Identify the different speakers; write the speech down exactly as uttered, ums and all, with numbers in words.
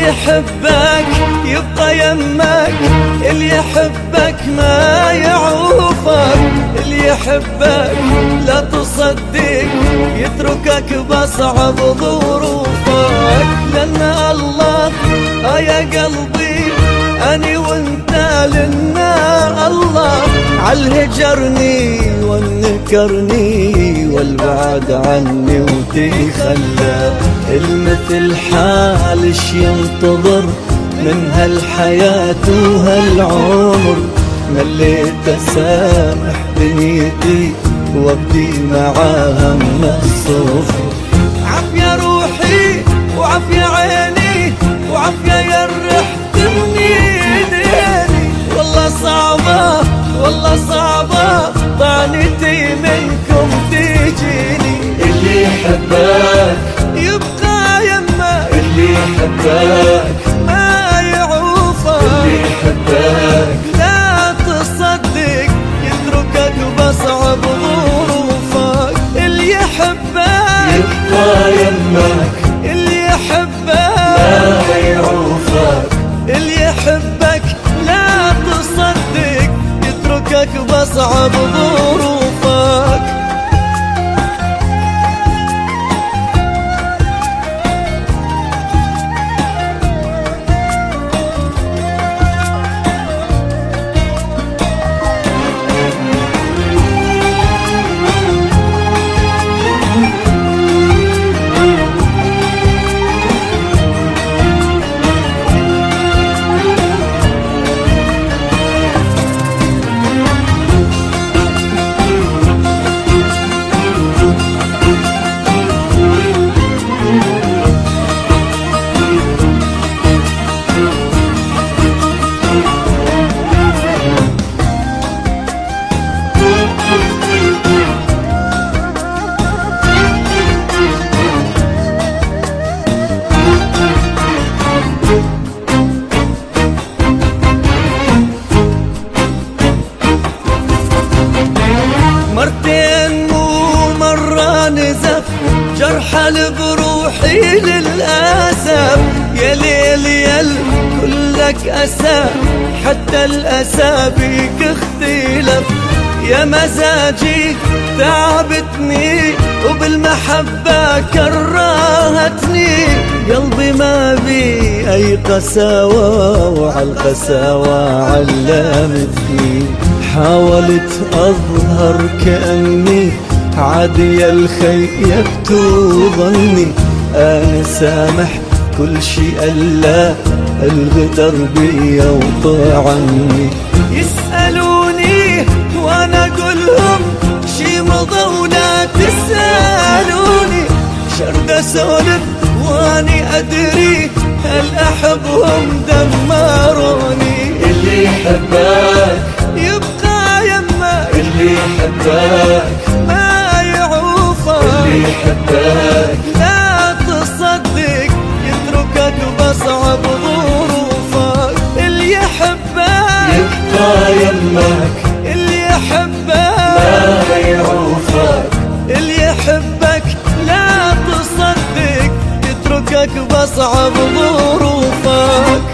Speaker 1: اللي يحبك يبقى يمك، اللي يحبك ما يعوفك، اللي يحبك لا تصدق يتركك بأصعب ظروفك. لأن الله آه يا قلبي أني وانت لنا الله، عالهجرني والنكرني والبعد عني وتخلى. المثل حالش ينتظر من هالحياة وهالعمر، مليت أسامح دنيتي وابدي معاها من الصفر. عافية روحي وعافية عيني وعافية يرحت منيني، والله صعبة والله صعبة طعنتي منكم تجيني. اللي يحبك يبقى يمك، اللي يحبك ما يعوفك، اللي يحبك لا تصدق يتركك بأصعب ظروفك. اللي يحبك يبقى يمك، اللي يحبك ما يعوفك، اللي يحبك لا تصدق يتركك بأصعب ظروفك. مرتين مو مرة نزف جرحل بروحي للأسف. يا ليل يل كلك أسى حتى الأسى بيك اختلف. يا مزاجي تعبتني وبالمحبة كرهتني، قلبي ما بي أي قساوة وعالقساوة علمتني. حاولت أظهر كأني عادي الخيبت ظني، أنا سامح كل شي ألا الغدر بيا وطعني. يسألوني وأنا أقولهم شي مضى ولا تسألوني، شرد أسولف وأني أدري هل أحبهم دمروني. اللي يحبك يبقى يمك، اللي يحبك ما يعوفك، اللي يحبك لا تصدق يتركك بأصعب ظروفك. اللي يحبك يبقى يمك، اللي يحبك ما يعوفك، اللي يحبك لا تصدق يتركك بأصعب ظروفك.